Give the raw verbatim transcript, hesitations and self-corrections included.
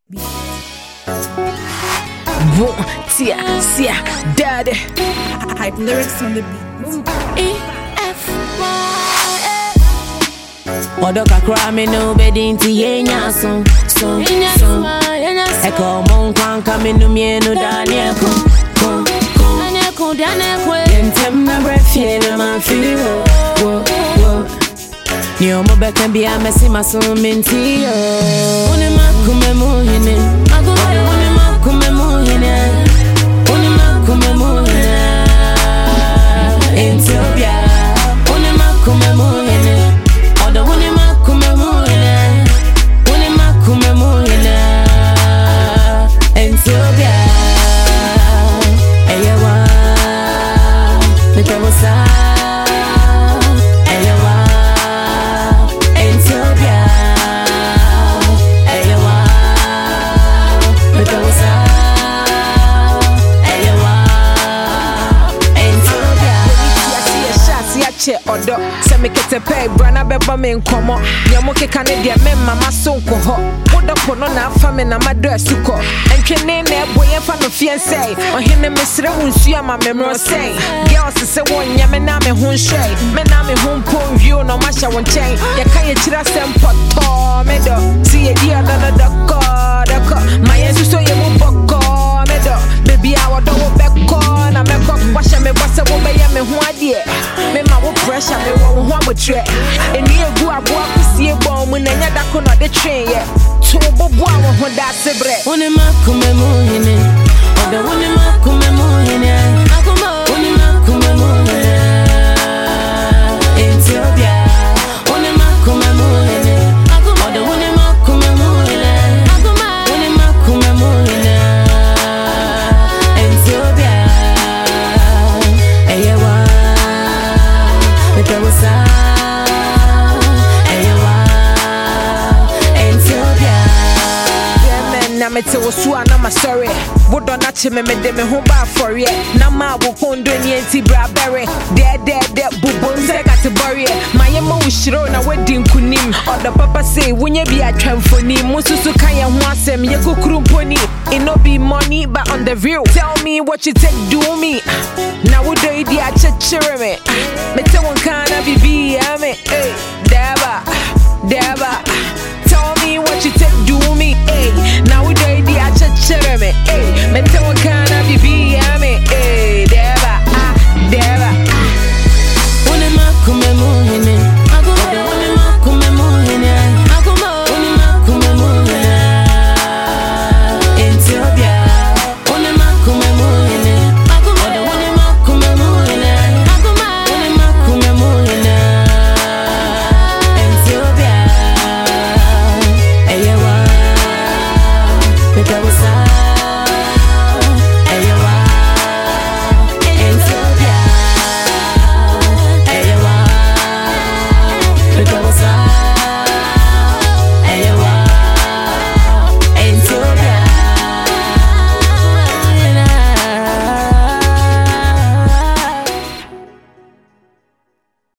Boom, tia, tia, daddy. Hype lyrics on the beat. E F Y. Odo kakra me no bedi nti yenya so so so. Eko mon kwan ka me no mienu dani eko ko ko. Anya ko dani eko. Yentem na brefie na ma feel wo wo. Ni omo be kan bia mesi maso menti yo. Oni makume mu hine. Oni makume mu hine. Oni makume mu hine. Ethiopia. Oni makume mu hine. Odo oni makume mu hine. Oni makume mu hine. Ethiopia. Eyewa. Metewosa. Odo se me kete pay brana beba me nkomo nyamo keka ne de me mama so nko ho wodo pono na afa me na mado asuko entwene na eboye fa no fie sei ohene mesre wonsu ama memro sei girls se wonya me na me ho nhwe me na me ho mpon view no ma hya won chen ye ka ye kira sempoto me do see ye dia da da da ko da ko my yesu so ye mu boko me do baby I wodo wo beko na me ko washa me bose wo be ye me ho ade me ma wo pressure me wo ho abotre eni egu abo akusie bom na nya da ko no de twen ye to bobo a wo ho da sebre oni makume mu hine odo oni makume mu hine akuma oni makume mu hine Ethiopia oni makume mu hine akuma odo oni makume mu hine akuma oni makume mu hine Ethiopia eyewa Metewosa, eyewa, Ethiopia. Yeah man, na metewosu ana ma sorry. Wodo na che me me de me ho ba for ye. Na ma wo kondo ni enti bra bere. De de de bubo nse category. Maye mo ushiro na wedi nkunim. Odo papa say wonye bi atwamfoni. Mususu kan ye ho asem ye kokuru mponi. It no be money but on the real. Tell me what you take do me. Na wodo idi a chechere me. Me te won kana bibi ame. Hey, deba, deba.